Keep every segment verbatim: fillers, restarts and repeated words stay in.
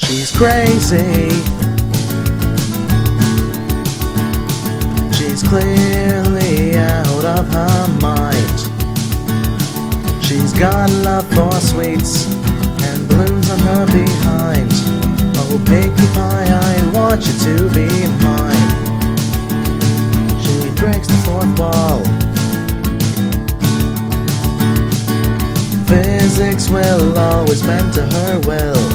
She's crazy. She's clearly out of her mind. She's got love for sweets and balloons on her behind. Oh, Pinkie Pie, I want you to be mine. She breaks the fourth wall. Physics will always bend to her will.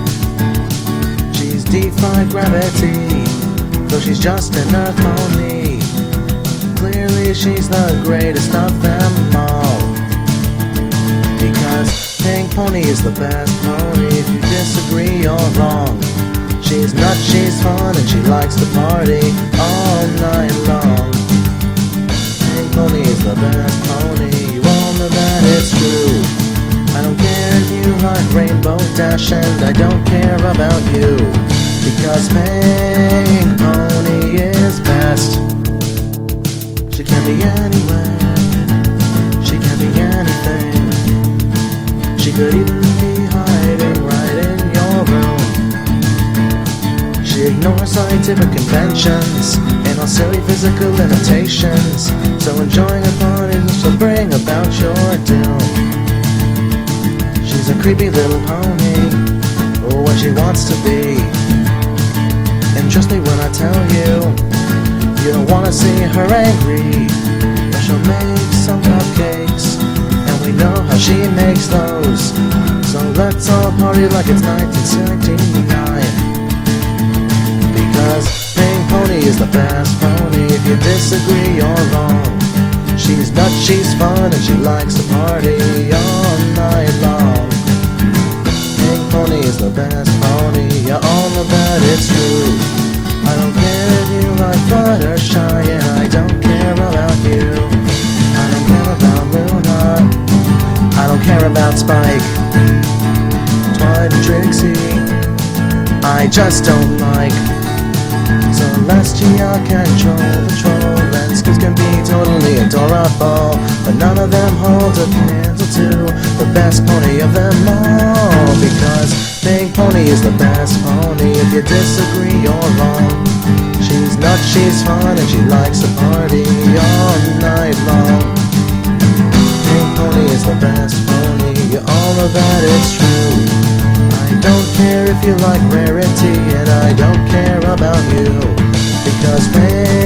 She's defied gravity, though she's just an earth pony. Clearly she's the greatest of them all, because Pink Pony is the best pony. If you disagree, you're wrong. She's nuts, she's fun, and she likes to party all night long. Pink Pony is the best pony. You all know that it's true. I don't care if you like Rainbow Dash, and I don't care about you, because Pink Pony is best. She can be anywhere, she can be anything. She could even be hiding right in your room. She ignores scientific conventions and all silly physical limitations. So enjoying a party will bring about your doom. She's a creepy little pony, or what she wants to be. And trust me when I tell you, you don't wanna see her angry. But she'll make some cupcakes, and we know how she makes those. So let's all party like it's nineteen seventy-nine. Because Pink Pony is the best pony. If you disagree, you're wrong. She's nuts, she's fun, and she likes to party all night long. Pink Pony is the best pony. You all know that it's true. I don't care if you like Fluttershy, and I don't care about you. I don't care about Luna, I don't care about Spike, Twilight and Trixie, I just don't like. Celestia can control the troll, and Skills can be totally adorable, but none of them hold a candle to the best pony of them all. Because Pink Pony is the best pony. If you disagree, you're wrong. She's nuts, she's fun, and she likes to party all night long. Pink Pony is the best pony. You all know that it's true. I don't care if you like Rarity, and I don't care about you, because Pink